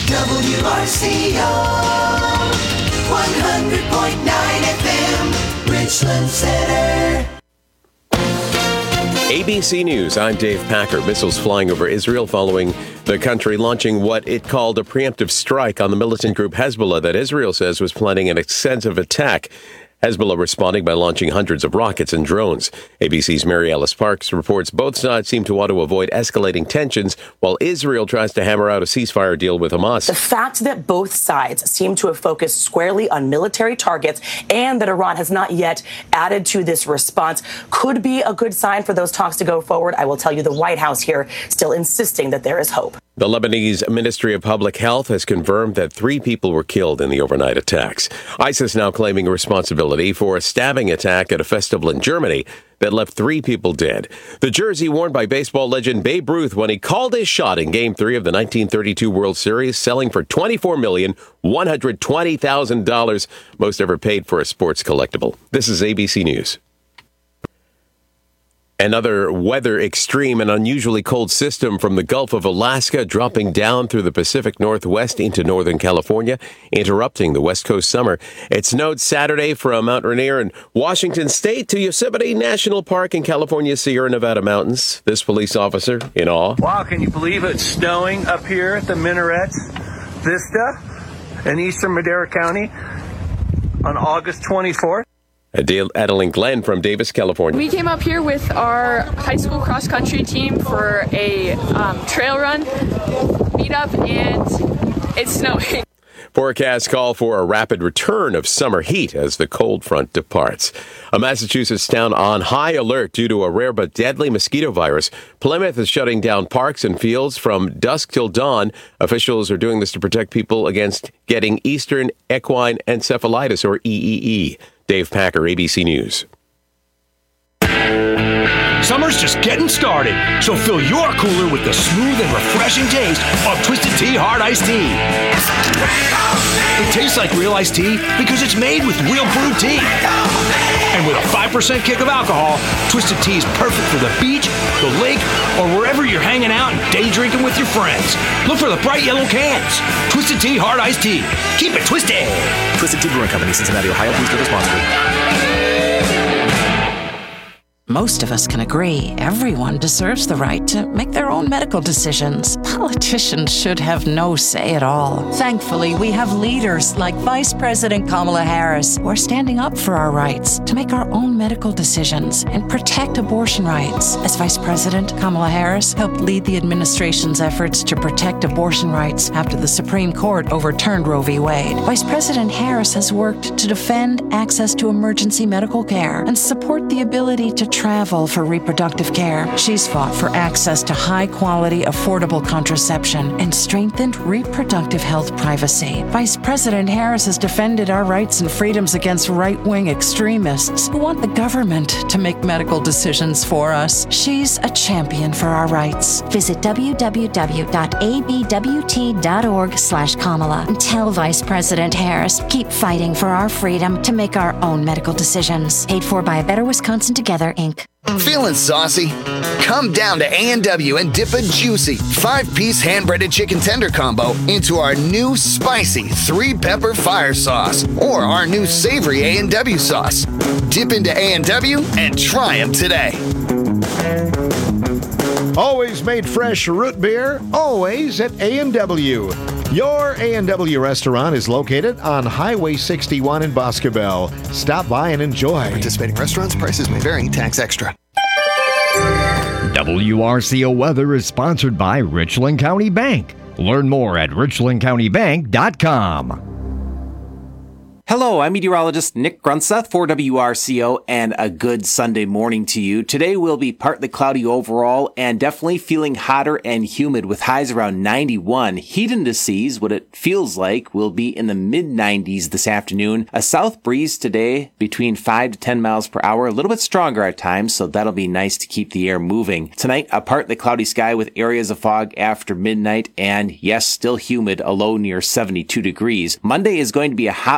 WRCO 100.9 FM, Richland Center. ABC News, I'm Dave Packer. Missiles flying over Israel following the country launching what it called a preemptive strike on the militant group Hezbollah that Israel says was planning an extensive attack. Hezbollah responding by launching hundreds of rockets and drones. ABC's Mary Alice Parks reports both sides seem to want to avoid escalating tensions while Israel tries to hammer out a ceasefire deal with Hamas. The fact that both sides seem to have focused squarely on military targets and that Iran has not yet added to this response could be a good sign for those talks to go forward. I will tell you the White House here still insisting that there is hope. The Lebanese Ministry of Public Health has confirmed that 3 people were killed in the overnight attacks. ISIS now claiming responsibility for a stabbing attack at a festival in Germany that left 3 people dead. The jersey worn by baseball legend Babe Ruth when he called his shot in Game 3 of the 1932 World Series, selling for $24,120,000, most ever paid for a sports collectible. This is ABC News. Another weather extreme, an unusually cold system from the Gulf of Alaska dropping down through the Pacific Northwest into Northern California, interrupting the West Coast summer. It snowed Saturday from Mount Rainier in Washington State to Yosemite National Park in California's Sierra Nevada mountains. This police officer in awe. Wow, can you believe it's snowing up here at the Minarets Vista in eastern Madera County on August 24th? Adeline Glenn from Davis, California. We came up here with our high school cross-country team for a trail run meetup, and it's snowing. Forecasts call for a rapid return of summer heat as the cold front departs. A Massachusetts town on high alert due to a rare but deadly mosquito virus. Plymouth is shutting down parks and fields from dusk till dawn. Officials are doing this to protect people against getting Eastern equine encephalitis, or EEE. Dave Packer, ABC News. Summer's just getting started, so fill your cooler with the smooth and refreshing taste of Twisted Tea Hard Iced Tea. It tastes like real iced tea because it's made with real brewed tea. And with a 5% kick of alcohol, Twisted Tea is perfect for the beach, the lake, or wherever you're hanging out and day drinking with your friends. Look for the bright yellow cans. Twisted Tea Hard Iced Tea. Keep it twisted. Twisted Tea Brewing Company, Cincinnati, Ohio. Please drink responsibly. Most of us can agree everyone deserves the right to make their own medical decisions. Politicians should have no say at all. Thankfully, we have leaders like Vice President Kamala Harris who are standing up for our rights to make our own medical decisions and protect abortion rights. As Vice President, Kamala Harris helped lead the administration's efforts to protect abortion rights after the Supreme Court overturned Roe v. Wade. Vice President Harris has worked to defend access to emergency medical care and support the ability to travel for reproductive care. She's fought for access to high-quality, affordable contraception and strengthened reproductive health privacy. Vice President Harris has defended our rights and freedoms against right-wing extremists who want the government to make medical decisions for us. She's a champion for our rights. Visit www.abwt.org/Kamala and tell Vice President Harris, keep fighting for our freedom to make our own medical decisions. Paid for by Better Wisconsin Together, Inc. Feeling saucy? Come down to A&W and dip a juicy 5-piece hand-breaded chicken tender combo into our new spicy 3-pepper fire sauce or our new savory A&W sauce. Dip into A&W and try them today. Always made fresh root beer, always at A&W. Your A&W restaurant is located on Highway 61 in Boscobel. Stop by and enjoy. Participating restaurants, prices may vary, tax extra. WRCO Weather is sponsored by Richland County Bank. Learn more at richlandcountybank.com. Hello, I'm meteorologist Nick Grunseth for WRCO, and a good Sunday morning to you. Today will be partly cloudy overall and definitely feeling hotter and humid with highs around 91. Heat indices, what it feels like, will be in the mid-90s this afternoon. A south breeze today between 5 to 10 miles per hour, a little bit stronger at times, so that'll be nice to keep the air moving. Tonight, a partly cloudy sky with areas of fog after midnight, and yes, still humid, a low near 72 degrees. Monday is going to be a hot one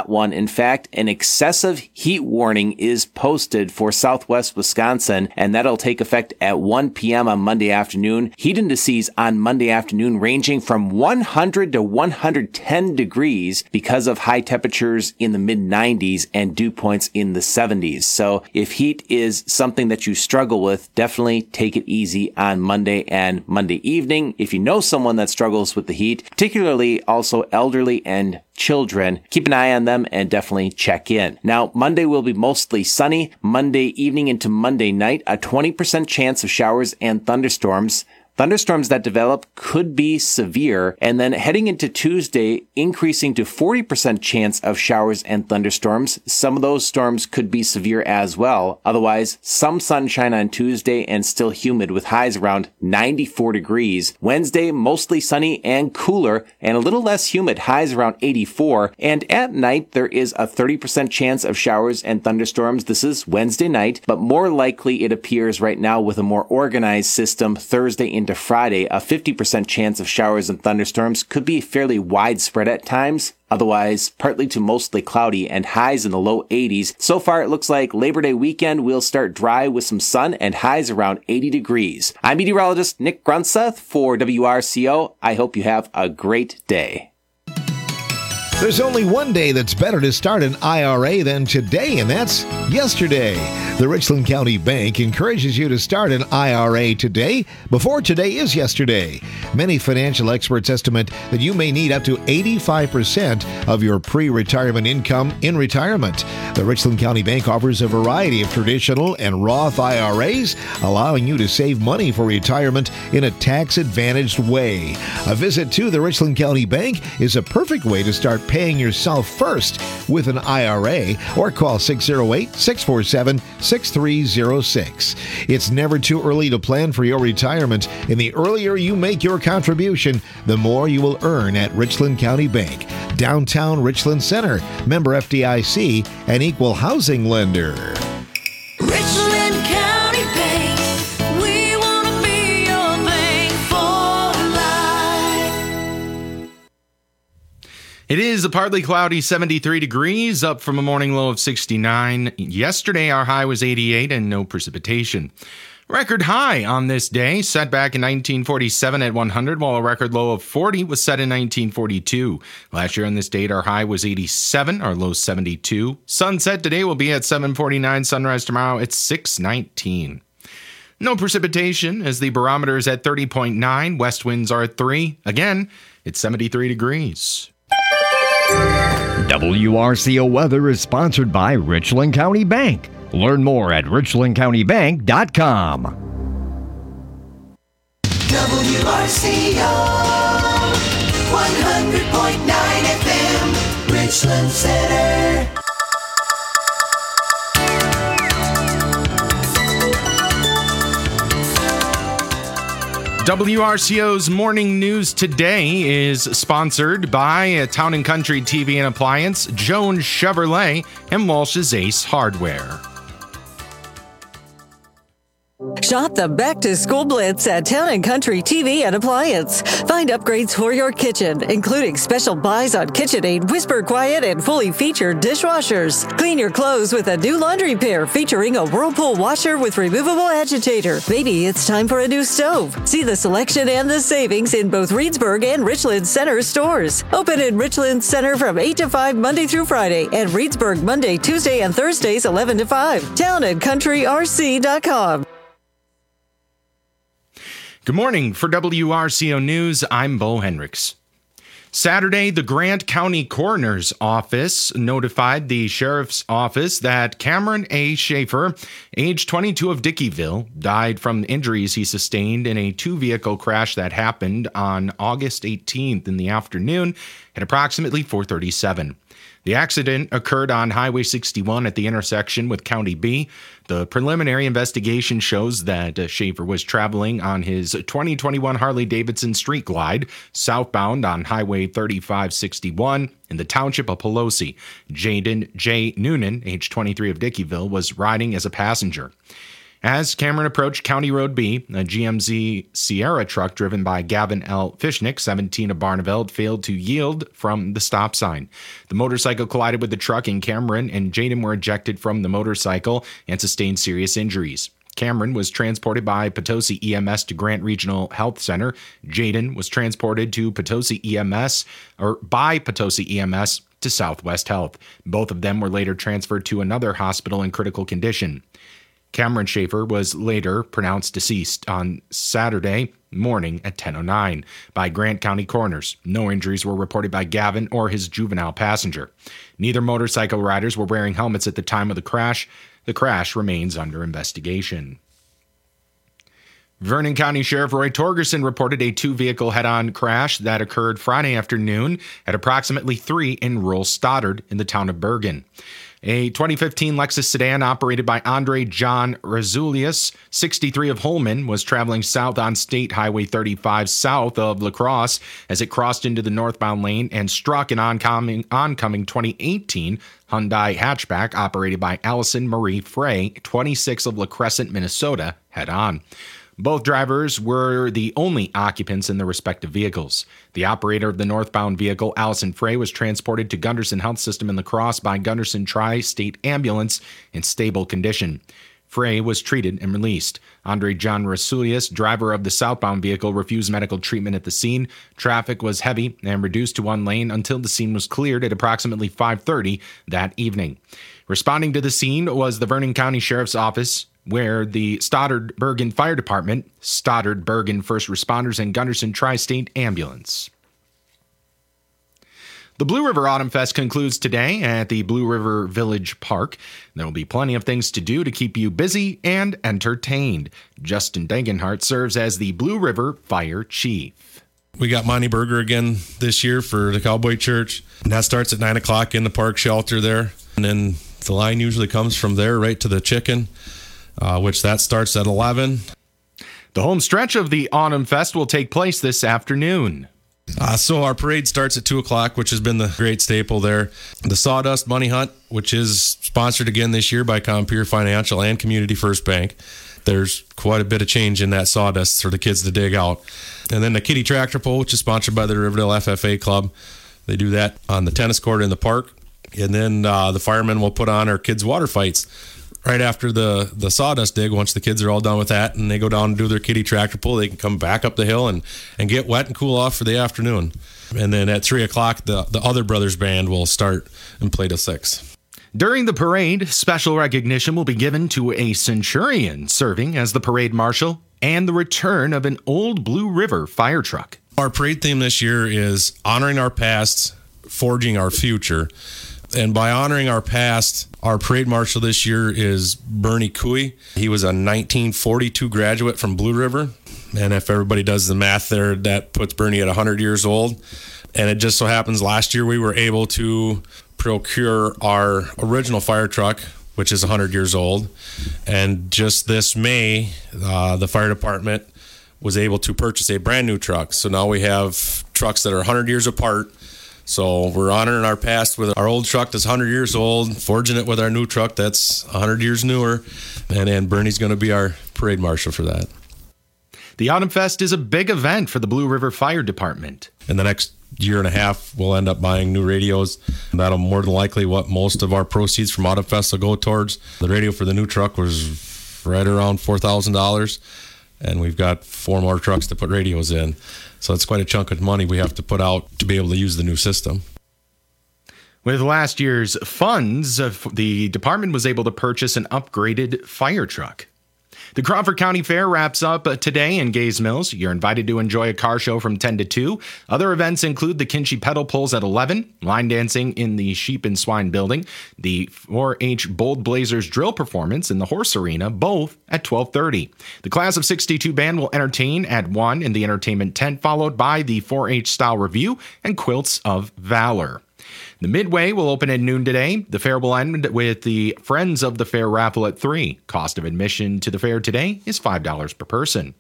In fact, an excessive heat warning is posted for southwest Wisconsin, and that'll take effect at 1 p.m. on Monday afternoon. Heat indices on Monday afternoon ranging from 100 to 110 degrees because of high temperatures in the mid-90s and dew points in the 70s. So if heat is something that you struggle with, definitely take it easy on Monday and Monday evening. If you know someone that struggles with the heat, particularly also elderly and children, keep an eye on them and definitely check in. Now, Monday will be mostly sunny. Monday evening into Monday night, a 20% chance of showers and thunderstorms. Thunderstorms that develop could be severe, and then heading into Tuesday, increasing to 40% chance of showers and thunderstorms. Some of those storms could be severe as well. Otherwise, some sunshine on Tuesday and still humid with highs around 94 degrees. Wednesday, mostly sunny and cooler and a little less humid, highs around 84. And at night, there is a 30% chance of showers and thunderstorms. This is Wednesday night, but more likely it appears right now with a more organized system Thursday into Friday. A 50% chance of showers and thunderstorms could be fairly widespread at times. Otherwise, partly to mostly cloudy and highs in the low 80s. So far, it looks like Labor Day weekend will start dry with some sun and highs around 80 degrees. I'm meteorologist Nick Grunseth for WRCO. I hope you have a great day. There's only one day that's better to start an IRA than today, and that's yesterday. The Richland County Bank encourages you to start an IRA today before today is yesterday. Many financial experts estimate that you may need up to 85% of your pre-retirement income in retirement. The Richland County Bank offers a variety of traditional and Roth IRAs, allowing you to save money for retirement in a tax-advantaged way. A visit to the Richland County Bank is a perfect way to start paying yourself first with an IRA, or call 608-647-6306. It's never too early to plan for your retirement, and the earlier you make your contribution, the more you will earn at Richland County Bank, downtown Richland Center, member FDIC, and equal housing lender. Richland County Bank, we want to be your bank for life. It is a partly cloudy 73 degrees, up from a morning low of 69. Yesterday, our high was 88 and no precipitation. Record high on this day, set back in 1947 at 100, while a record low of 40 was set in 1942. Last year on this date, our high was 87, our low 72. Sunset today will be at 7:49, sunrise tomorrow at 6:19. No precipitation as the barometer is at 30.9, west winds are at 3. Again, it's 73 degrees. WRCO weather is sponsored by Richland County Bank. Learn more at richlandcountybank.com. WRCO 100.9 FM, Richland Center. WRCO's Morning News today is sponsored by Town & Country TV and Appliance, Jones Chevrolet, and Walsh's Ace Hardware. Shop the Back-to-School Blitz at Town & Country TV and Appliance. Find upgrades for your kitchen, including special buys on KitchenAid, Whisper Quiet, and fully featured dishwashers. Clean your clothes with a new laundry pair featuring a Whirlpool washer with removable agitator. Maybe it's time for a new stove. See the selection and the savings in both Reedsburg and Richland Center stores. Open in Richland Center from 8 to 5 Monday through Friday, and Reedsburg Monday, Tuesday, and Thursdays 11 to 5. TownandCountryRC.com. Good morning. For WRCO News, I'm Bo Hendricks. Saturday, the Grant County Coroner's Office notified the Sheriff's Office that Cameron A. Schaefer, age 22 of Dickeyville, died from injuries he sustained in a two-vehicle crash that happened on August 18th in the afternoon at approximately 4:37. The accident occurred on Highway 61 at the intersection with County B. The preliminary investigation shows that Schaefer was traveling on his 2021 Harley-Davidson Street Glide southbound on Highway 3561 in the township of Pelosi. Jaden J. Noonan, age 23 of Dickeyville, was riding as a passenger. As Cameron approached County Road B, a GMC Sierra truck driven by Gavin L. Fishnick, 17 of Barneveld, failed to yield from the stop sign. The motorcycle collided with the truck, and Cameron and Jaden were ejected from the motorcycle and sustained serious injuries. Cameron was transported by Potosi EMS to Grant Regional Health Center. Jaden was transported to by Potosi EMS to Southwest Health. Both of them were later transferred to another hospital in critical condition. Cameron Schaefer was later pronounced deceased on Saturday morning at 10:09 by Grant County coroners. No injuries were reported by Gavin or his juvenile passenger. Neither motorcycle riders were wearing helmets at the time of the crash. The crash remains under investigation. Vernon County Sheriff Roy Torgerson reported a two-vehicle head-on crash that occurred Friday afternoon at approximately 3 in rural Stoddard in the town of Bergen. A 2015 Lexus sedan operated by Andre John Razulius, 63 of Holman, was traveling south on State Highway 35 south of La Crosse as it crossed into the northbound lane and struck an oncoming 2018 Hyundai hatchback operated by Allison Marie Frey, 26 of La Crescent, Minnesota, head-on. Both drivers were the only occupants in their respective vehicles. The operator of the northbound vehicle, Allison Frey, was transported to Gunderson Health System in La Crosse by Gunderson Tri-State Ambulance in stable condition. Frey was treated and released. Andre John Rasulius, driver of the southbound vehicle, refused medical treatment at the scene. Traffic was heavy and reduced to one lane until the scene was cleared at approximately 5:30 that evening. Responding to the scene was the Vernon County Sheriff's Office, where the Stoddard Bergen Fire Department, Stoddard Bergen First Responders, and Gunderson Tri-State Ambulance. The Blue River Autumn Fest concludes today at the Blue River Village Park. There will be plenty of things to do to keep you busy and entertained. Justin Degenhart serves as the Blue River Fire Chief. We got Monty Burger again this year for the Cowboy Church. And that starts at 9 o'clock in the park shelter there. And then the line usually comes from there right to the chicken, which that starts at 11. The home stretch of the Autumn Fest will take place this afternoon. So our parade starts at 2 o'clock, which has been the great staple there. The Sawdust Money Hunt, which is sponsored again this year by Compeer Financial and Community First Bank. There's quite a bit of change in that sawdust for the kids to dig out. And then the Kitty Tractor Pull, which is sponsored by the Riverdale FFA Club. They do that on the tennis court in the park. And then the firemen will put on our kids' water fights right after the sawdust dig. Once the kids are all done with that and they go down and do their Kitty Tractor Pull, they can come back up the hill and get wet and cool off for the afternoon. And then at 3 o'clock, the other brothers band will start and play till 6. During the parade, special recognition will be given to a Centurion serving as the parade marshal and the return of an old Blue River fire truck. Our parade theme this year is honoring our past, forging our future. And by honoring our past, our parade marshal this year is Bernie Cooey. He was a 1942 graduate from Blue River. And if everybody does the math there, that puts Bernie at 100 years old. And it just so happens last year we were able to procure our original fire truck, which is 100 years old. And just this May, the fire department was able to purchase a brand new truck. So now we have trucks that are 100 years apart. So we're honoring our past with our old truck that's 100 years old, forging it with our new truck that's 100 years newer. And then Bernie's going to be our parade marshal for that. The Autumn Fest is a big event for the Blue River Fire Department. In the next year and a half, we'll end up buying new radios. That'll more than likely what most of our proceeds from Autumn Fest will go towards. The radio for the new truck was right around $4,000, and we've got 4 more trucks to put radios in. So it's quite a chunk of money we have to put out to be able to use the new system. With last year's funds, the department was able to purchase an upgraded fire truck. The Crawford County Fair wraps up today in Gays Mills. You're invited to enjoy a car show from 10 to 2. Other events include the Kinchy Pedal Pulls at 11, line dancing in the Sheep and Swine Building, the 4-H Bold Blazers drill performance in the Horse Arena, both at 12:30. The Class of 62 band will entertain at 1 in the entertainment tent, followed by the 4-H Style Review and Quilts of Valor. The Midway will open at noon today. The fair will end with the Friends of the Fair raffle at 3. Cost of admission to the fair today is $5 per person.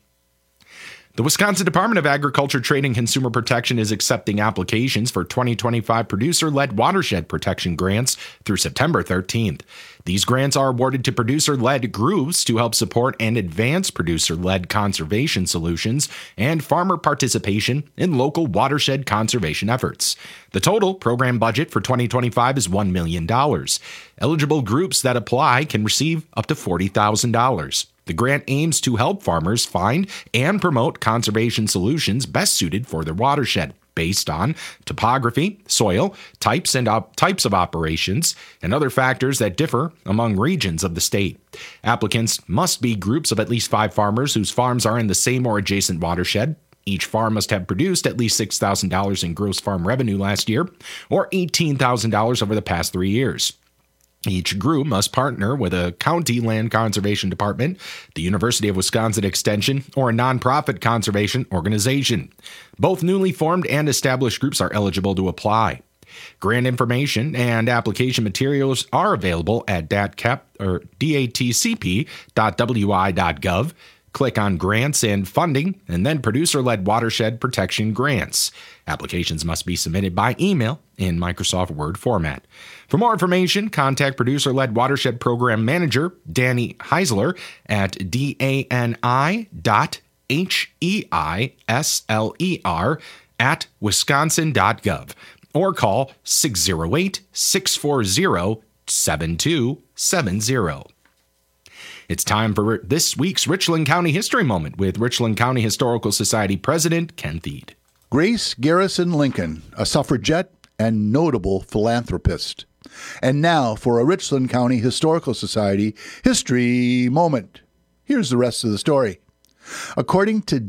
The Wisconsin Department of Agriculture, Trade, and Consumer Protection is accepting applications for 2025 producer-led watershed protection grants through September 13th. These grants are awarded to producer-led groups to help support and advance producer-led conservation solutions and farmer participation in local watershed conservation efforts. The total program budget for 2025 is $1 million. Eligible groups that apply can receive up to $40,000. The grant aims to help farmers find and promote conservation solutions best suited for their watershed, based on topography, soil, types of operations, and other factors that differ among regions of the state. Applicants must be groups of at least 5 farmers whose farms are in the same or adjacent watershed. Each farm must have produced at least $6,000 in gross farm revenue last year, or $18,000 over the past 3 years. Each group must partner with a county land conservation department, the University of Wisconsin Extension, or a nonprofit conservation organization. Both newly formed and established groups are eligible to apply. Grant information and application materials are available at datcp.wi.gov. Click on Grants and Funding, and then Producer-Led Watershed Protection Grants. Applications must be submitted by email in Microsoft Word format. For more information, contact Producer-Led Watershed Program Manager Danny Heisler at dani.heisler@wisconsin.gov or call 608-640-7270. It's time for this week's Richland County History Moment with Richland County Historical Society President Ken Thied. Grace Garrison Lincoln, a suffragette and notable philanthropist. And now for a Richland County Historical Society History Moment. Here's the rest of the story. According to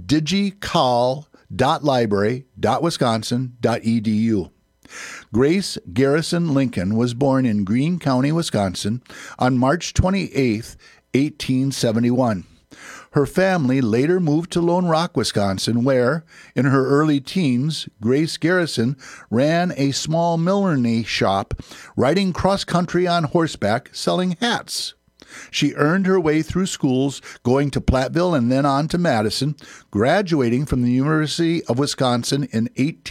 digical.library.wisconsin.edu, Grace Garrison Lincoln was born in Greene County, Wisconsin on March 28, 1871. Her family later moved to Lone Rock, Wisconsin, where, in her early teens, Grace Garrison ran a small millinery shop, riding cross-country on horseback, selling hats. She earned her way through schools, going to Platteville and then on to Madison, graduating from the University of Wisconsin in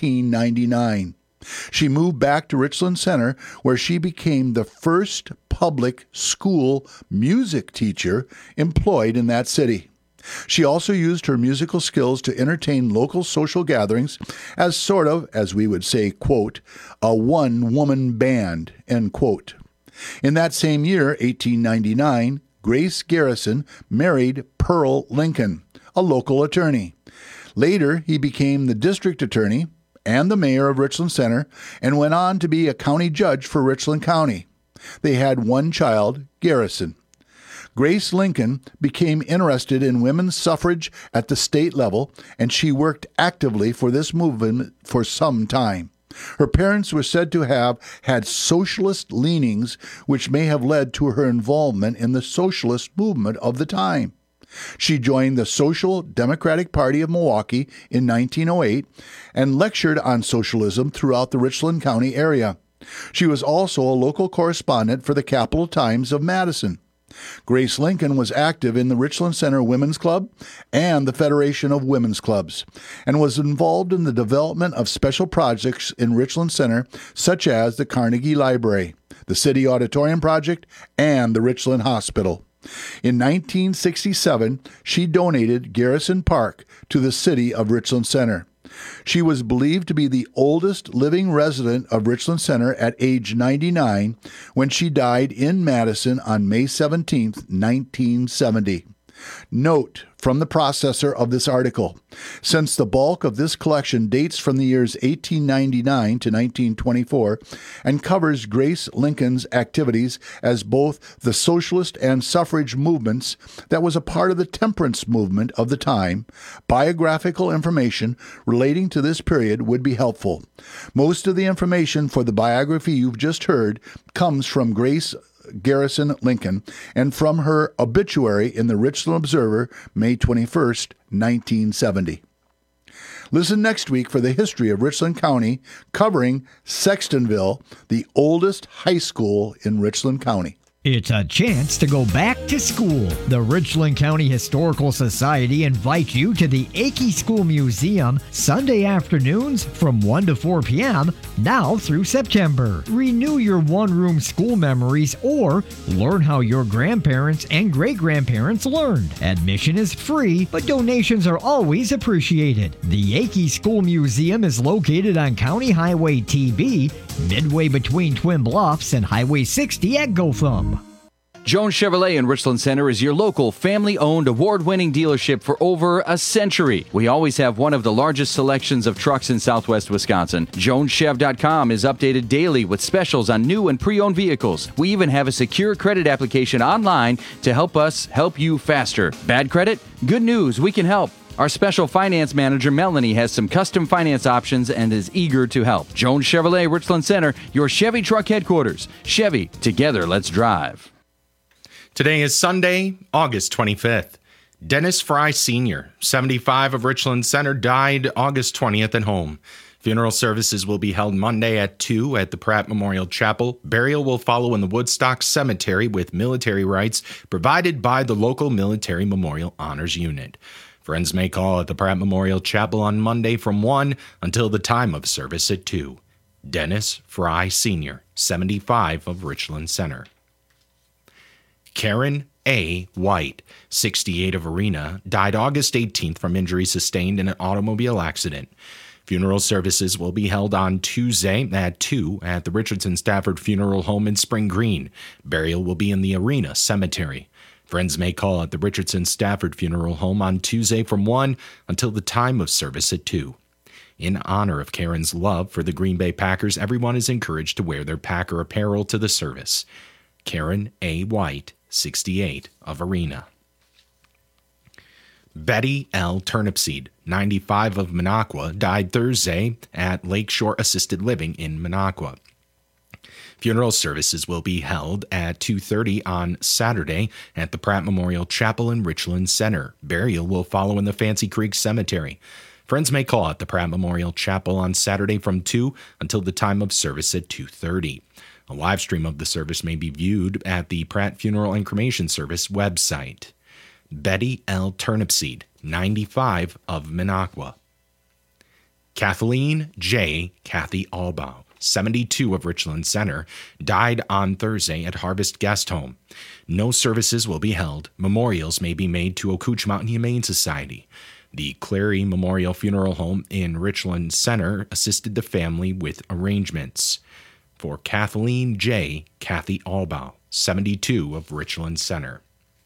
1899. She moved back to Richland Center, where she became the first public school music teacher employed in that city. She also used her musical skills to entertain local social gatherings as sort of, as we would say, quote, a one-woman band, end quote. In that same year, 1899, Grace Garrison married Pearl Lincoln, a local attorney. Later, he became the district attorney and the mayor of Richland Center, and went on to be a county judge for Richland County. They had one child, Garrison. Grace Lincoln became interested in women's suffrage at the state level, and she worked actively for this movement for some time. Her parents were said to have had socialist leanings, which may have led to her involvement in the socialist movement of the time. She joined the Social Democratic Party of Milwaukee in 1908 and lectured on socialism throughout the Richland County area. She was also a local correspondent for the Capital Times of Madison. Grace Lincoln was active in the Richland Center Women's Club and the Federation of Women's Clubs, and was involved in the development of special projects in Richland Center, such as the Carnegie Library, the City Auditorium Project, and the Richland Hospital. In 1967, she donated Garrison Park to the city of Richland Center. She was believed to be the oldest living resident of Richland Center at age 99 when she died in Madison on May 17, 1970. Note from the processor of this article: since the bulk of this collection dates from the years 1899 to 1924 and covers Grace Lincoln's activities as both the socialist and suffrage movements that was a part of the temperance movement of the time, biographical information relating to this period would be helpful. Most of the information for the biography you've just heard comes from Grace Garrison Lincoln and from her obituary in the Richland Observer, May 21st, 1970. Listen next week for the history of Richland County, covering Sextonville, the oldest high school in Richland County. It's a chance to go back to school. The Richland County Historical Society invites you to the Akey School Museum Sunday afternoons from 1 to 4 p.m. now through September. Renew your one-room school memories or learn how your grandparents and great-grandparents learned. Admission is free, but donations are always appreciated. The Akey School Museum is located on County Highway TB, midway between Twin Bluffs and Highway 60 at Gotham. Jones Chevrolet in Richland Center is your local family-owned award-winning dealership for over a century. We always have one of the largest selections of trucks in southwest Wisconsin. JonesChev.com is updated daily with specials on new and pre-owned vehicles. We even have a secure credit application online to help us help you faster. Bad credit? Good news, we can help. Our special finance manager, Melanie, has some custom finance options and is eager to help. Jones Chevrolet, Richland Center, your Chevy truck headquarters. Chevy, together, let's drive. Today is Sunday, August 25th. Dennis Fry Sr., 75 of Richland Center, died August 20th at home. Funeral services will be held Monday at 2 at the Pratt Memorial Chapel. Burial will follow in the Woodstock Cemetery with military rites provided by the local Military Memorial Honors Unit. Friends may call at the Pratt Memorial Chapel on Monday from 1 until the time of service at 2. Dennis Fry Sr., 75 of Richland Center. Karen A. White, 68 of Arena, died August 18th from injuries sustained in an automobile accident. Funeral services will be held on Tuesday at 2 at the Richardson Stafford Funeral Home in Spring Green. Burial will be in the Arena Cemetery. Friends may call at the Richardson Stafford Funeral Home on Tuesday from 1 until the time of service at 2. In honor of Karen's love for the Green Bay Packers, everyone is encouraged to wear their Packer apparel to the service. Karen A. White, 68 of Arena. Betty L. Turnipseed, 95 of Minocqua, died Thursday at Lakeshore Assisted Living in Minocqua. Funeral services will be held at 2:30 on Saturday at the Pratt Memorial Chapel in Richland Center. Burial will follow in the Fancy Creek Cemetery. Friends may call at the Pratt Memorial Chapel on Saturday from 2 until the time of service at 2:30. A live stream of the service may be viewed at the Pratt Funeral and Cremation Service website. Betty L. Turnipseed, 95 of Minocqua. Kathleen J. Kathy Albaugh, 72 of Richland Center, died on Thursday at Harvest Guest Home. No services will be held. Memorials may be made to Ocooch Mountain Humane Society. The Clary Memorial Funeral Home in Richland Center assisted the family with arrangements. For Kathleen J. Kathy Albaugh, 72 of Richland Center.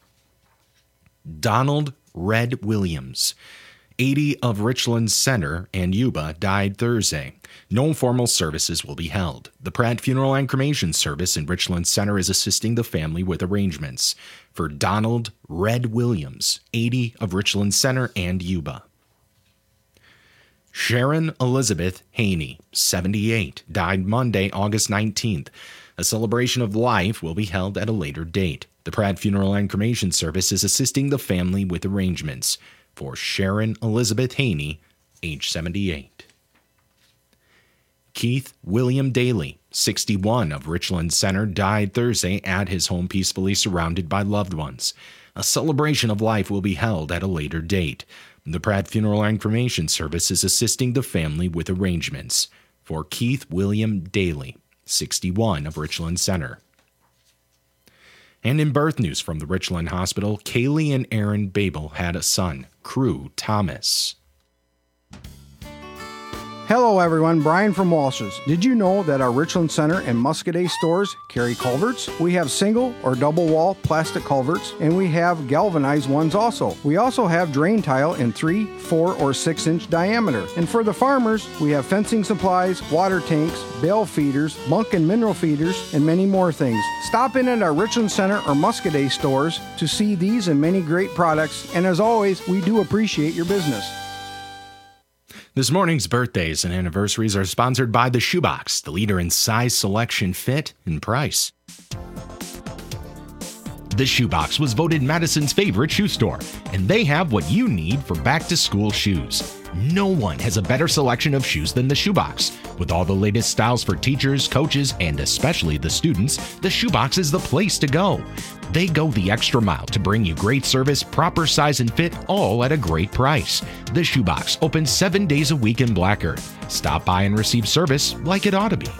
Donald Red Williams, 80 of Richland Center and Yuba, died Thursday. No formal services will be held. The Pratt Funeral and Cremation Service in Richland Center is assisting the family with arrangements. For Donald Red Williams, 80 of Richland Center and Yuba. Sharon Elizabeth Haney, 78, died Monday, August 19th. A celebration of life will be held at a later date. The Pratt Funeral and Cremation Service is assisting the family with arrangements. For Sharon Elizabeth Haney, age 78. Keith William Daly, 61 of Richland Center, died Thursday at his home peacefully surrounded by loved ones. A celebration of life will be held at a later date. The Pratt Funeral and Cremation Service is assisting the family with arrangements. For Keith William Daly, 61 of Richland Center. And in birth news from the Richland Hospital, Kaylee and Aaron Babel had a son, Crew Thomas. Hello everyone, Brian from Walsh's. Did you know that our Richland Center and Muscadet stores carry culverts? We have single or double wall plastic culverts, and we have galvanized ones also. We also have drain tile in 3, 4, or 6 inch diameter. And for the farmers, we have fencing supplies, water tanks, bale feeders, bunk and mineral feeders, and many more things. Stop in at our Richland Center or Muscadet stores to see these and many great products, and as always, we do appreciate your business. This morning's birthdays and anniversaries are sponsored by The Shoebox, the leader in size, selection, fit, and price. The Shoebox was voted Madison's favorite shoe store, and they have what you need for back-to-school shoes. No one has a better selection of shoes than the Shoebox. With all the latest styles for teachers, coaches, and especially the students, the Shoebox is the place to go. They go the extra mile to bring you great service, proper size and fit, all at a great price. The Shoebox opens 7 days a week in Black Earth. Stop by and receive service like it ought to be.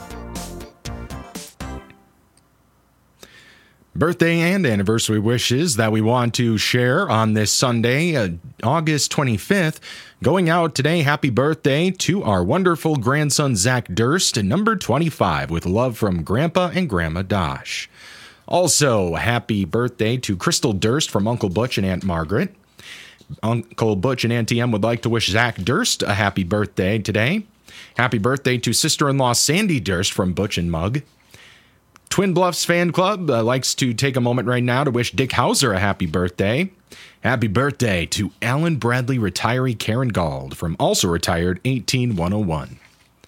Birthday and anniversary wishes that we want to share on this Sunday, August 25th. Going out today, happy birthday to our wonderful grandson, Zach Durst, number 25, with love from Grandpa and Grandma Dosh. Also, happy birthday to Crystal Durst from Uncle Butch and Aunt Margaret. Uncle Butch and Auntie Em would like to wish Zach Durst a happy birthday today. Happy birthday to sister-in-law Sandy Durst from Butch and Mug. Twin Bluffs Fan Club likes to take a moment right now to wish Dick Hauser a happy birthday. Happy birthday to Alan Bradley retiree Karen Gald from also retired 18101.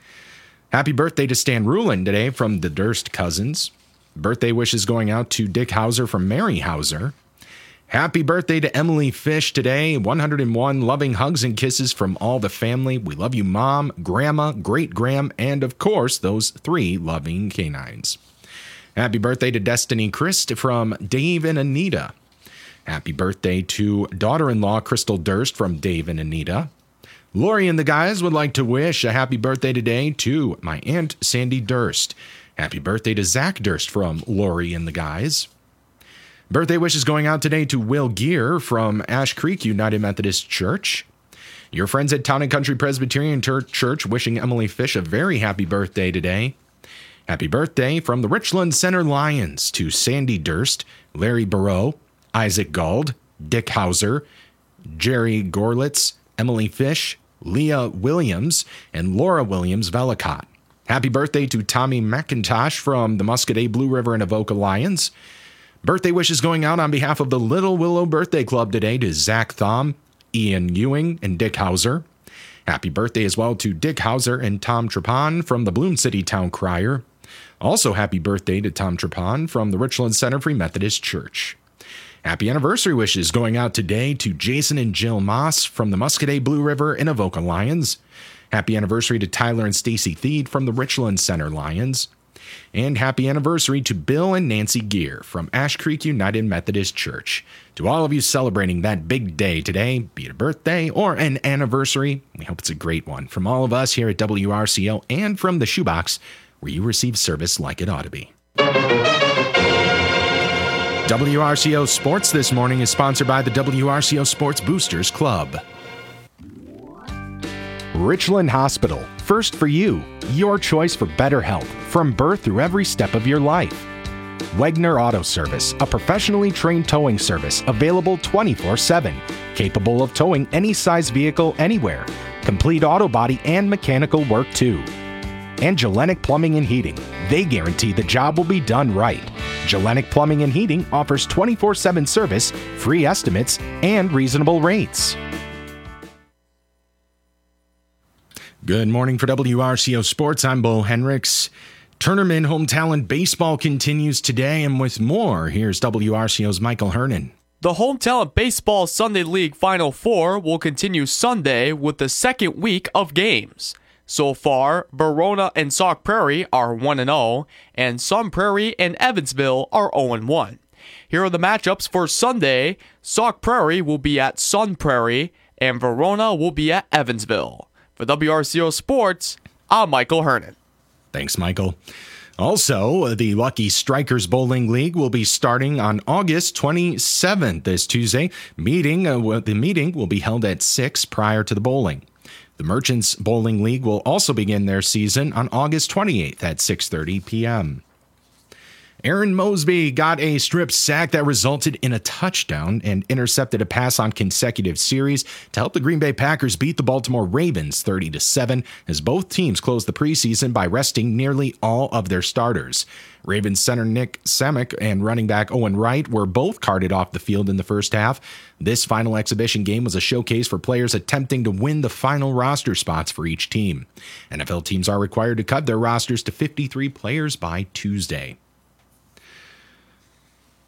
Happy birthday to Stan Rulin today from the Durst cousins. Birthday wishes going out to Dick Hauser from Mary Hauser. Happy birthday to Emily Fish today. 101 loving hugs and kisses from all the family. We love you, Mom, Grandma, Great Gram, and of course, those 3 loving canines. Happy birthday to Destiny Christ from Dave and Anita. Happy birthday to daughter-in-law Crystal Durst from Dave and Anita. Lori and the guys would like to wish a happy birthday today to my Aunt Sandy Durst. Happy birthday to Zach Durst from Lori and the guys. Birthday wishes going out today to Will Gear from Ash Creek United Methodist Church. Your friends at Town and Country Presbyterian Church wishing Emily Fish a very happy birthday today. Happy birthday from the Richland Center Lions to Sandy Durst, Larry Barreau, Isaac Gald, Dick Hauser, Jerry Gorlitz, Emily Fish, Leah Williams, and Laura Williams Velicott. Happy birthday to Tommy McIntosh from the Muscadet Blue River and Avoca Lions. Birthday wishes going out on behalf of the Little Willow Birthday Club today to Zach Thom, Ian Ewing, and Dick Hauser. Happy birthday as well to Dick Hauser and Tom Trepon from the Bloom City Town Crier. Also happy birthday to Tom Trepon from the Richland Center Free Methodist Church. Happy anniversary wishes going out today to Jason and Jill Moss from the Muscadet Blue River and Avoca Lions. Happy anniversary to Tyler and Stacy Theed from the Richland Center Lions. And happy anniversary to Bill and Nancy Gear from Ash Creek United Methodist Church. To all of you celebrating that big day today, be it a birthday or an anniversary, we hope it's a great one. From all of us here at WRCO and from the Shoebox, where you receive service like it ought to be. WRCO Sports this morning is sponsored by the WRCO Sports Boosters Club. Richland Hospital, first for you, your choice for better health from birth through every step of your life. Wegner Auto Service, a professionally trained towing service available 24/7, capable of towing any size vehicle anywhere, complete auto body and mechanical work too. And Gelenic Plumbing and Heating. They guarantee the job will be done right. Gelenic Plumbing and Heating offers 24/7 service, free estimates, and reasonable rates. Good morning for WRCO Sports. I'm Bo Henricks. Tournament Home Talent Baseball continues today, and with more, here's WRCO's Michael Hernan. The Home Talent Baseball Sunday League Final Four will continue Sunday with the second week of games. So far, Verona and Sauk Prairie are 1-0, and Sun Prairie and Evansville are 0-1. Here are the matchups for Sunday. Sauk Prairie will be at Sun Prairie, and Verona will be at Evansville. For WRCO Sports, I'm Michael Hernan. Thanks, Michael. Also, the Lucky Strikers Bowling League will be starting on August 27th this Tuesday. The meeting will be held at 6 prior to the bowling. The Merchants Bowling League will also begin their season on August 28th at 6:30 p.m. Aaron Mosby got a strip sack that resulted in a touchdown and intercepted a pass on consecutive series to help the Green Bay Packers beat the Baltimore Ravens 30-7 as both teams closed the preseason by resting nearly all of their starters. Ravens center Nick Semick and running back Owen Wright were both carted off the field in the first half. This final exhibition game was a showcase for players attempting to win the final roster spots for each team. NFL teams are required to cut their rosters to 53 players by Tuesday.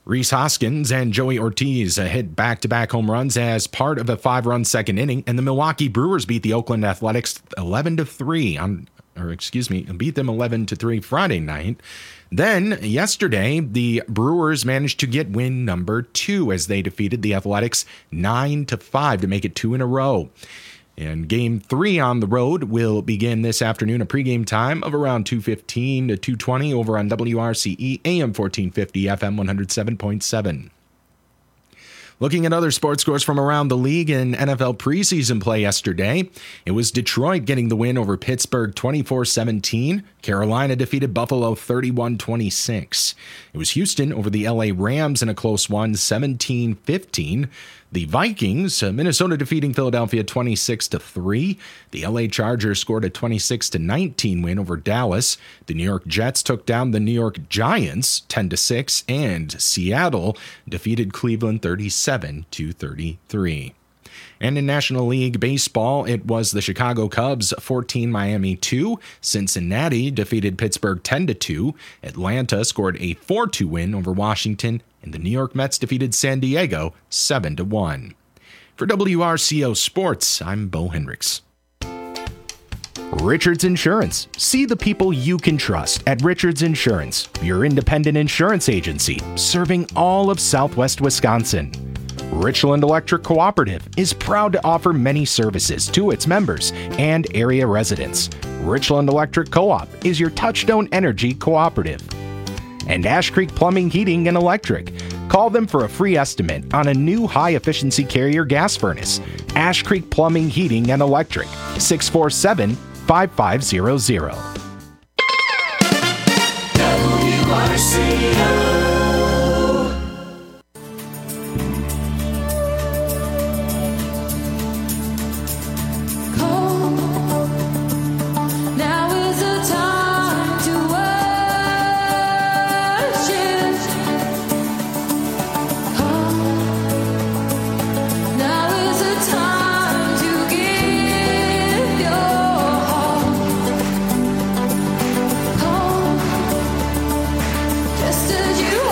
Rhys Hoskins and Joey Ortiz hit back-to-back home runs as part of a 5-run second inning, and the Milwaukee Brewers beat the Oakland Athletics 11-3 beat them 11-3 Friday night. Then, yesterday, the Brewers managed to get win number 2 as they defeated the Athletics 9-5 to make it 2 in a row. And Game 3 on the road will begin this afternoon, a pregame time of around 2:15 to 2:20 over on WRCE AM 1450 FM 107.7. Looking at other sports scores from around the league in NFL preseason play yesterday, it was Detroit getting the win over Pittsburgh 24-17. Carolina defeated Buffalo 31-26. It was Houston over the LA Rams in a close one, 17-15. The Vikings, Minnesota defeating Philadelphia 26-3. The LA Chargers scored a 26-19 win over Dallas. The New York Jets took down the New York Giants 10-6, and Seattle defeated Cleveland 37-33. And in National League Baseball, it was the Chicago Cubs 14, Miami 2. Cincinnati defeated Pittsburgh 10-2. Atlanta scored a 4-2 win over Washington, and the New York Mets defeated San Diego 7-1. For WRCO Sports, I'm Bo Hendricks. Richards Insurance. See the people you can trust at Richards Insurance, your independent insurance agency serving all of Southwest Wisconsin. Richland Electric Cooperative is proud to offer many services to its members and area residents. Richland Electric Co-op is your Touchstone Energy cooperative. And Ash Creek Plumbing, Heating, and Electric. Call them for a free estimate on a new high-efficiency Carrier gas furnace. Ash Creek Plumbing, Heating, and Electric, 647-5500. WRCO. You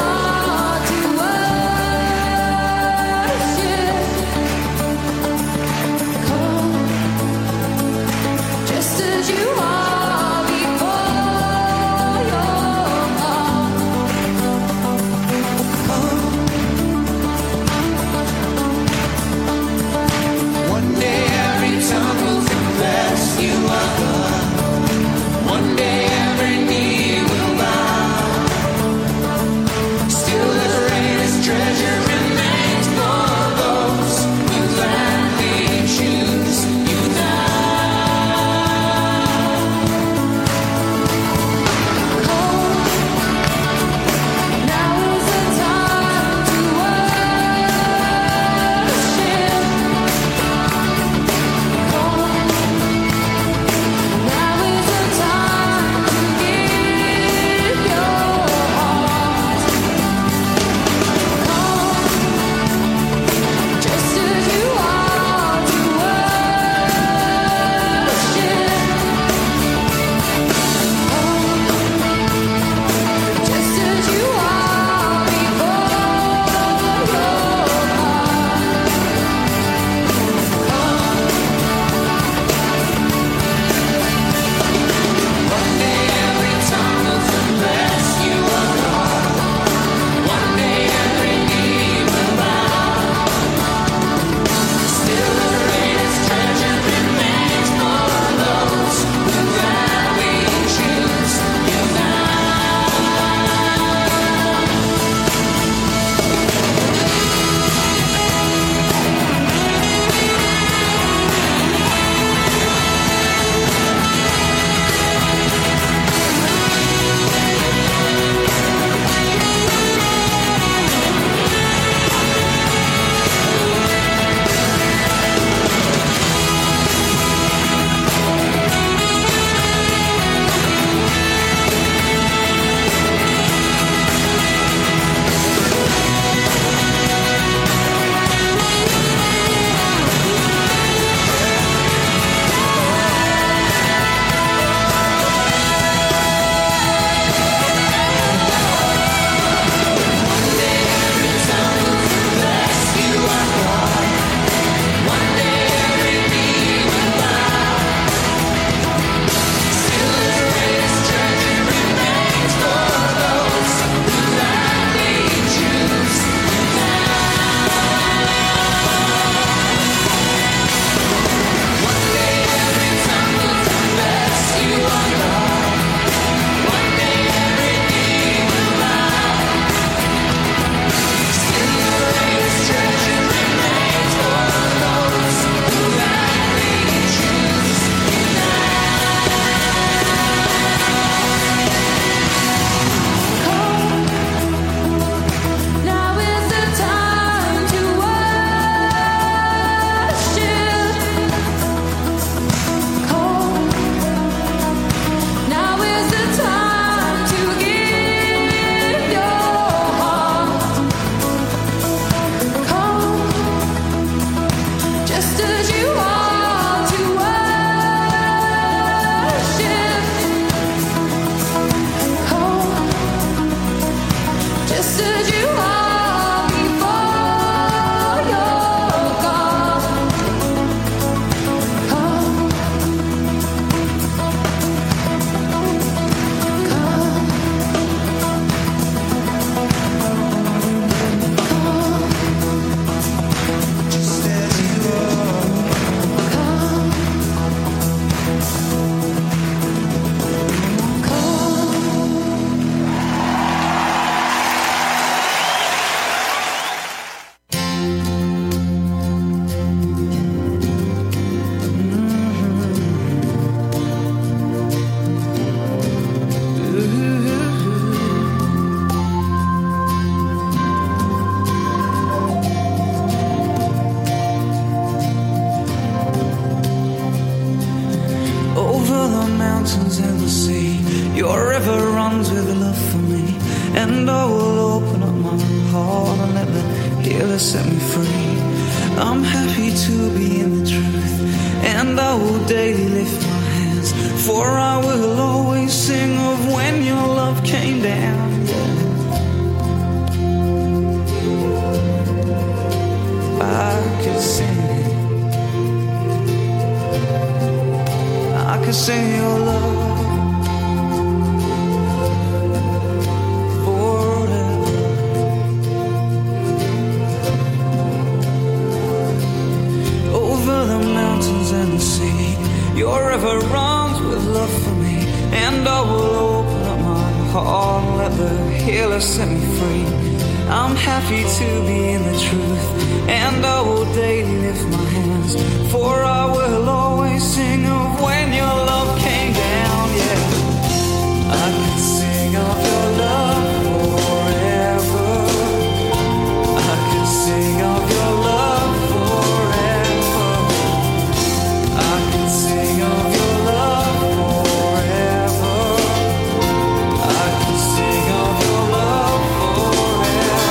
your love for me, and I will open up my heart and let the healer set me free. I'm happy to be in the truth, and I will daily lift my hands, for I will always sing of when your love came down. I could sing your love forever. Over the mountains and the sea, your river runs with love for me, and I will open up my heart and let the healer set me free. I'm happy to be in the truth, and I will daily lift my hands, for I will always sing of when your love came down, yeah. I could sing of your love forever. I could sing of your love forever. I could sing of your love forever. I could sing of your love forever.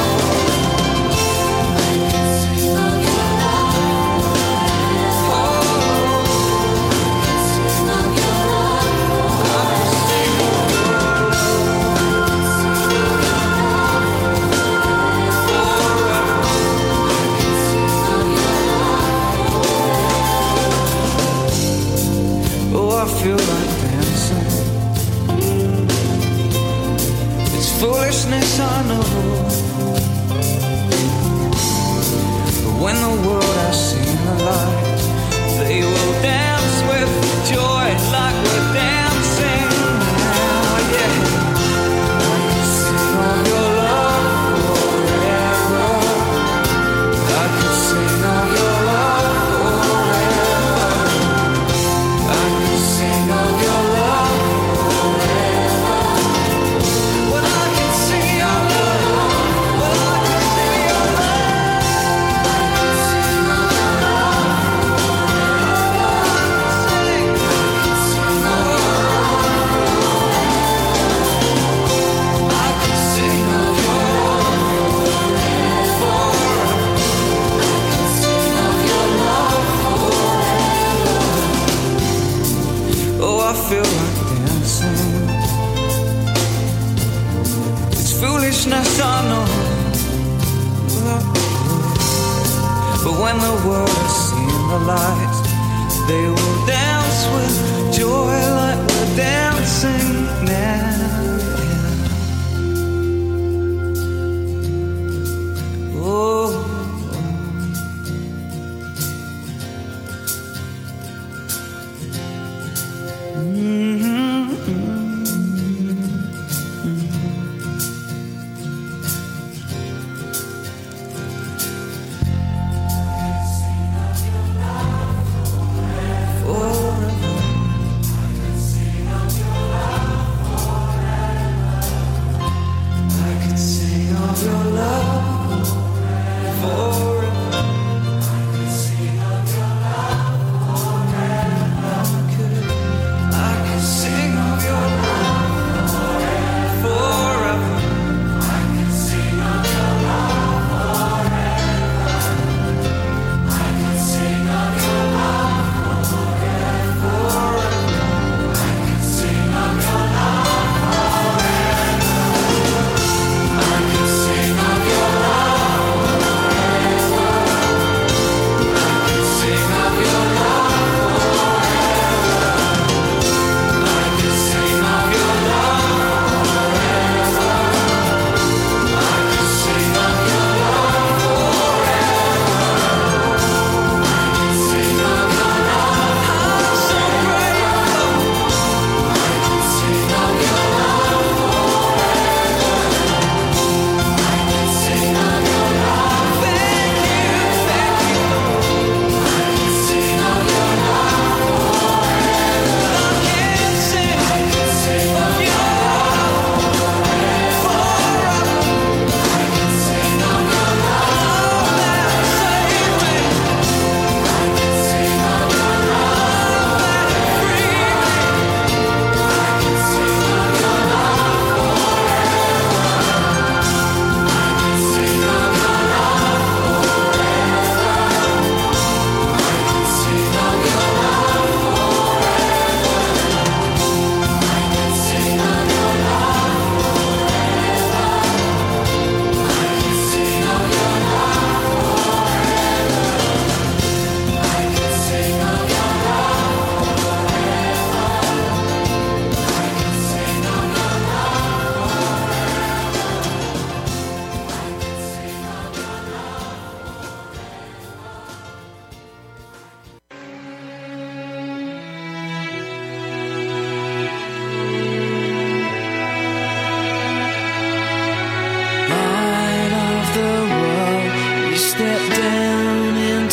I feel like dancing. It's foolishness, I know, but when the world has seen the light, they will dance with joy like we're dancing now, yeah. I can sing of your love forever. I can sing of your love forever. I can sing of your love forever. Well, I can sing your love. Well, I can sing your love. I can sing of your love forever. I can sing of your love forever. I can sing of your love forever. I can sing of your love forever. Oh, I feel like dancing. It's foolishness, I know, but when the world has seen the light, they will dance with joy like we're dancing now. Oh.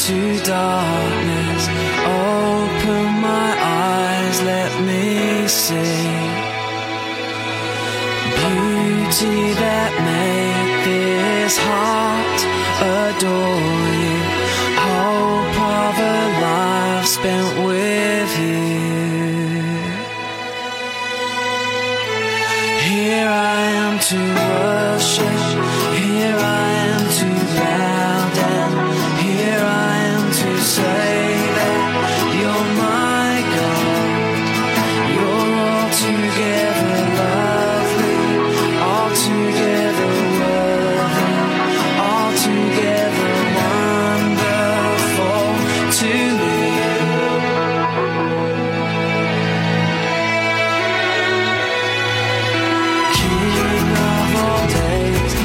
into darkness. Open my eyes, let me see beauty that make this heart adore you. Hope of a life spent with you. Here I am to worship, here I am to bow down, here I am to say that you're my God. You're altogether lovely, altogether worthy, altogether wonderful to me. King of all days,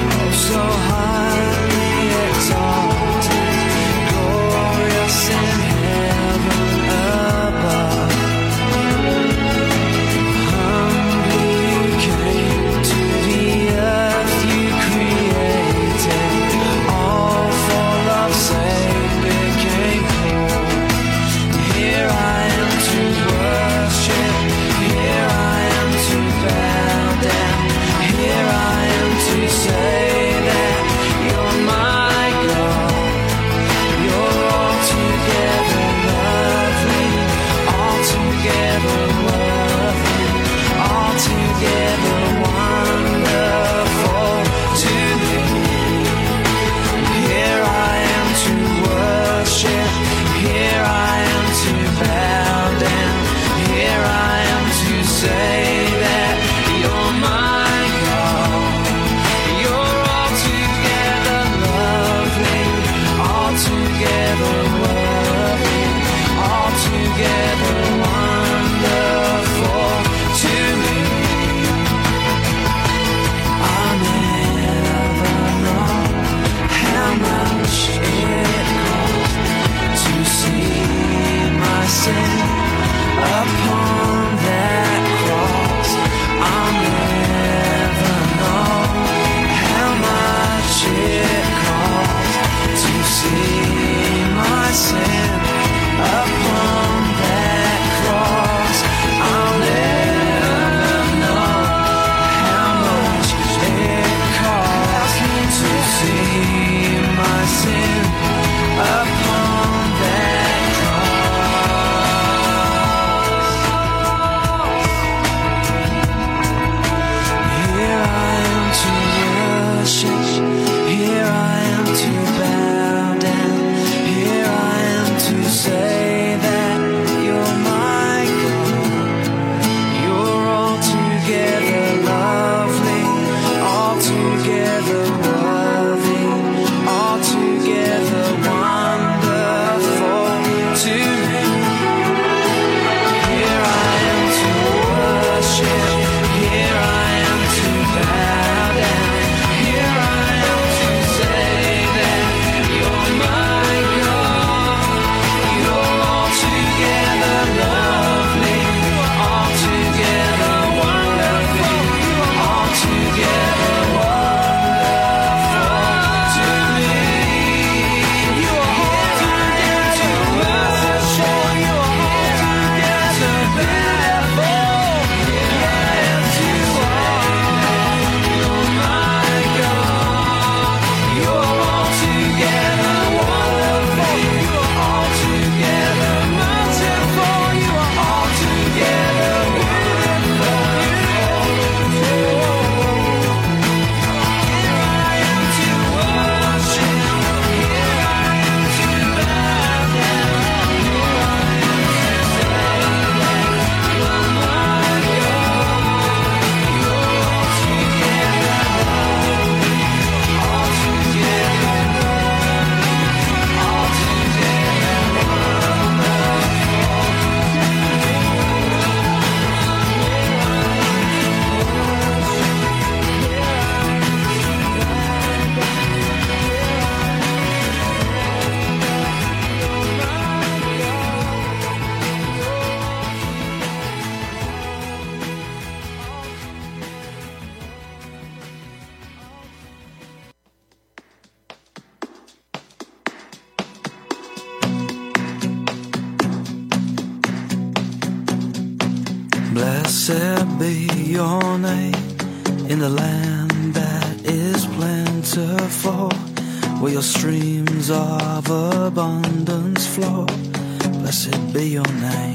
Blessed be your name in the land that is plentiful, where your streams of abundance flow. Blessed be your name.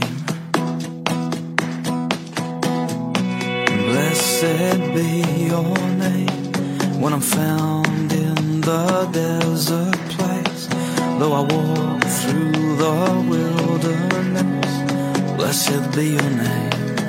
Blessed be your name when I'm found in the desert place. Though I walk through the wilderness, blessed be your name.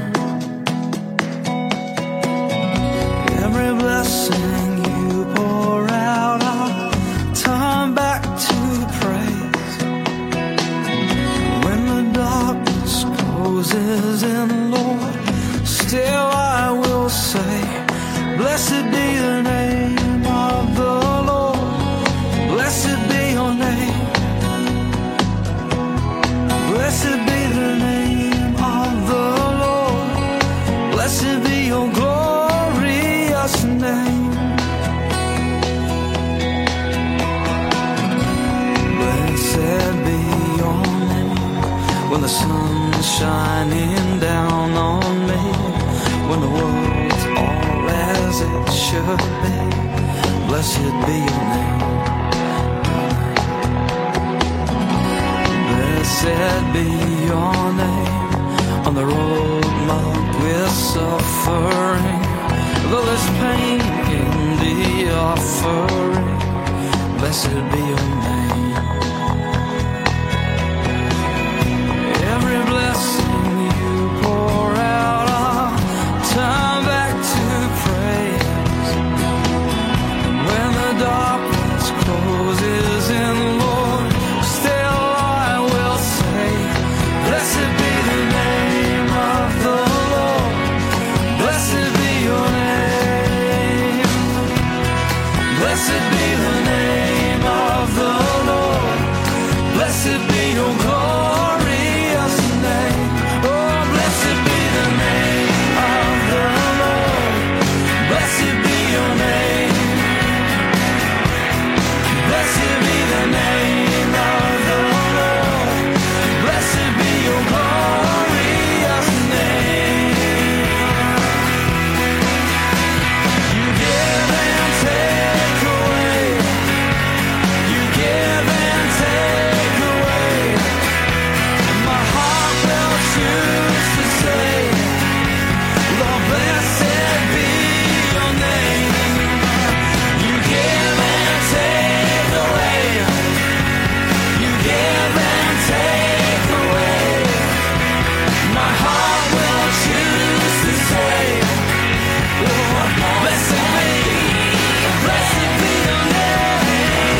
Every blessing you pour out, I'll turn back to praise. When the darkness closes in, Lord, still I will say, blessed be the name of the Lord. Blessed be your name. Blessed be the name of the Lord. Blessed be your glorious name. Blessed be your name when the sun's shining down on me, when the world's all as it should be. Blessed be your name. Blessed be your name on the road marked with suffering. Though there's pain in the offering, blessed be your name. Every blessing you pour out, I'll turn back to praise. When the darkness closes in, Lord, still I will say, blessed be the name of the Lord. Blessed be your name. Blessed be the name of the Lord. Blessed be your glorious name. Oh, blessed be the name of the Lord. Blessed be your name. Blessed be the name of the Lord. Blessed be your glorious name. You give and take away. You give and take away. My heart will choose to say, Lord, blessed be your name. You give and take away. You give and take away. My heart will choose to say, Lord, blessed be your name.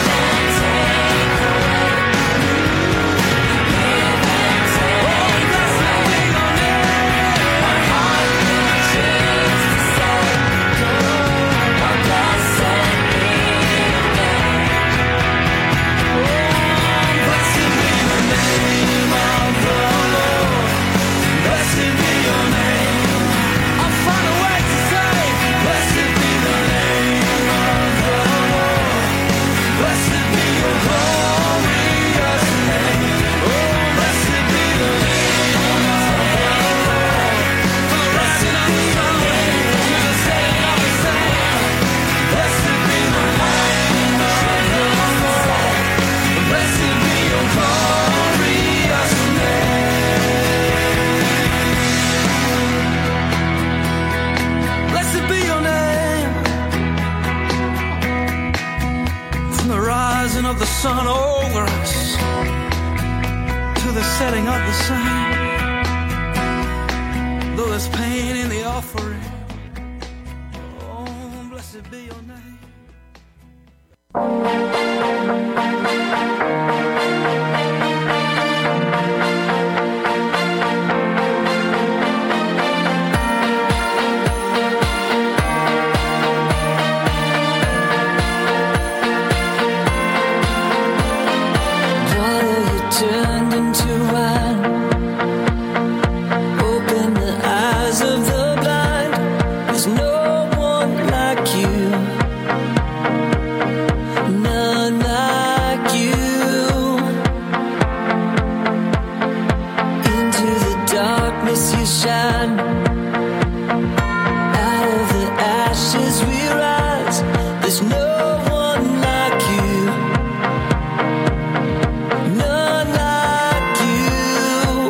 Blessed be your name. From the rising of the sun over us to the setting of the sun. Though there's pain in the offering, oh, blessed be your name. Water you turned into wine. Open the eyes of the blind. There's no one like you. ashes we rise. There's no one like you. None like you.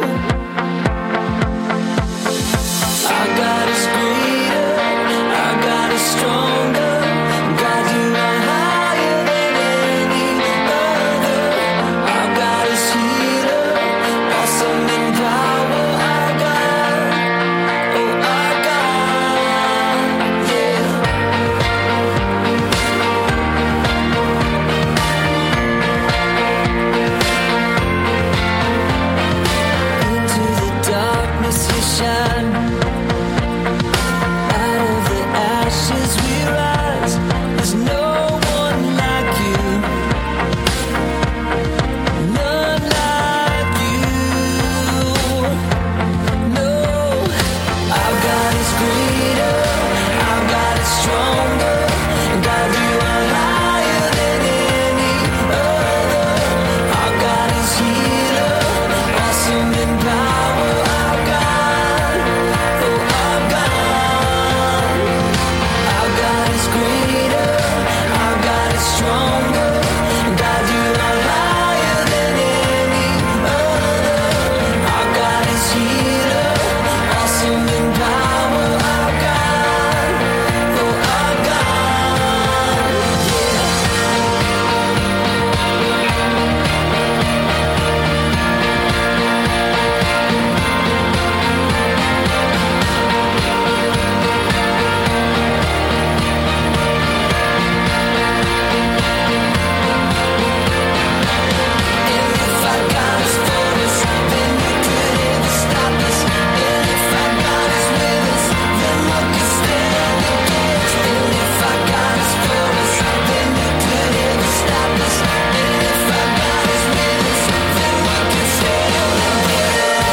Our God is greater, our God is stronger. God, you are higher than any other. Our God is healer, awesome in power. Our God, oh our God, yeah. Into the darkness you shine. Out of the ashes we rise. There's no one like you. None like you. No, our God is greater. Our God is stronger. God, you are higher than any other. Our God is healer, awesome in power. Our God, oh our God. Our God is greater, our God is stronger. God, you are higher than any other. Our God is healer, awesome in power. Our God, oh our God, yeah. If our God is for us, then who could ever stop us? And if our God is with us, then what can stand against? And if our God is for us, then who could ever stop us? And if our God is with us, then what can stand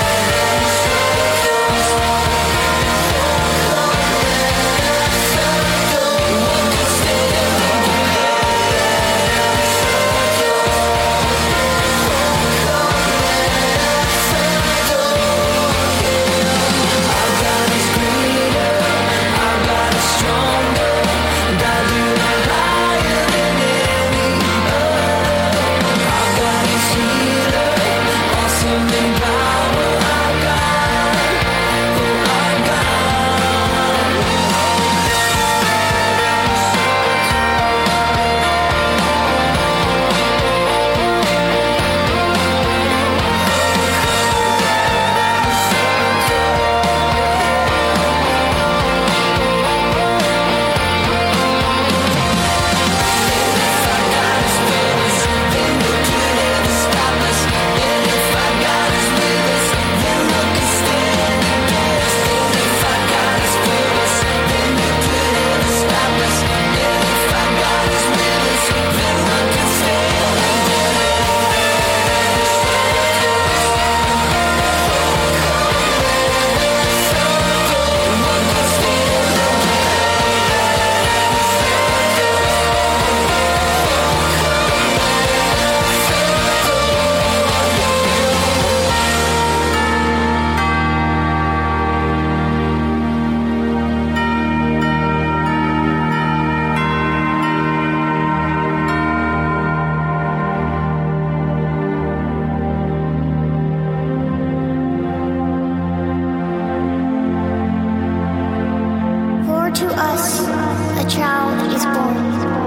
For to us a child is born,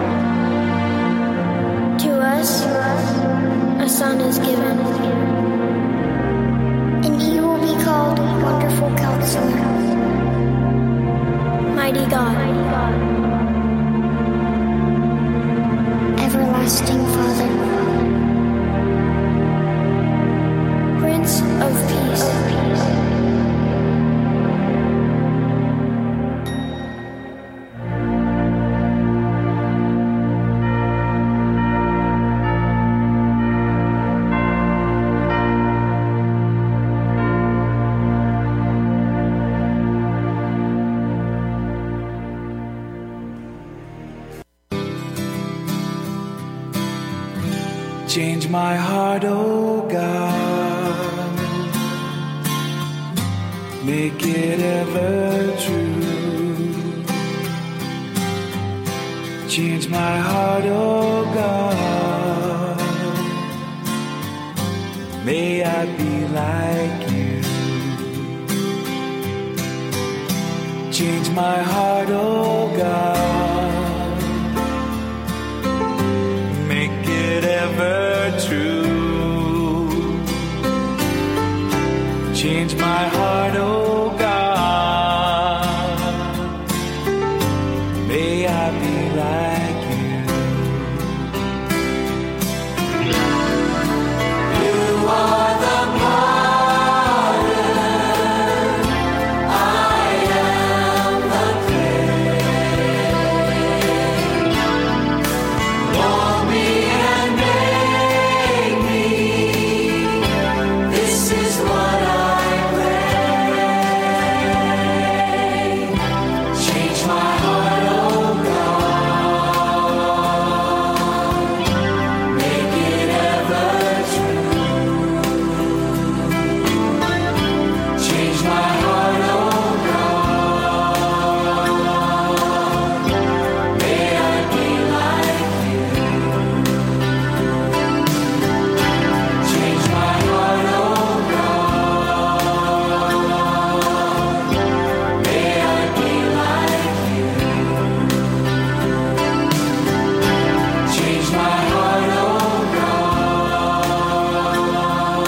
to us a son is given, and he will be called Wonderful Counselor, Mighty God, Everlasting Father, Prince of Peace. Change my heart, oh God. Make it ever true. Change my heart, oh God. May I be like you. Change my heart, oh God. Make it ever true. Change my heart, oh God. May I be like